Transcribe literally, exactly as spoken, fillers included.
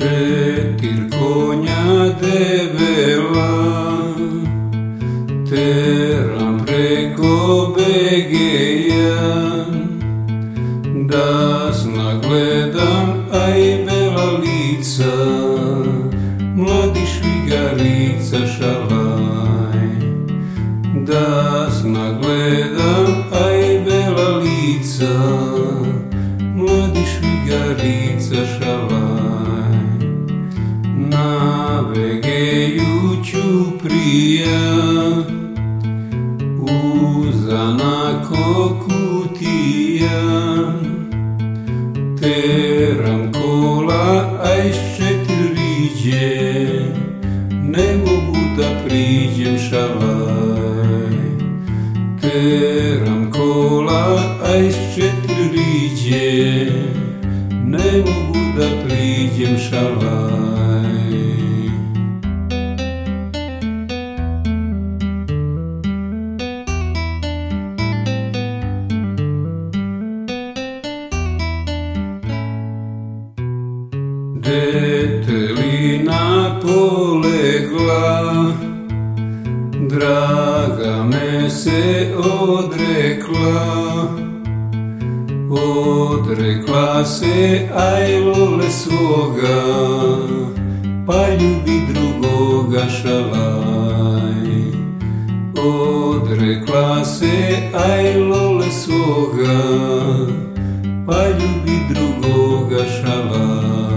Četir konja debela teram preko Begeja, da nagledam aj bela lica, mladi švigarica šalaj. Da nagledam aj bela lica, mladi švigarica šalaj. Na Begeju ću prija, uzanako kutija, teram kola, aj s četiri riđe, ne mogu da priđem šalaj. Teram kola, aj s četiri riđe, ne mogu da priđem šalaj. Detelina polegla, draga me se odrekla, odrekla se aj lole svoga, pa ljubi drugoga šalaj. Odrekla se aj lole svoga, pa ljubi drugoga šalaj.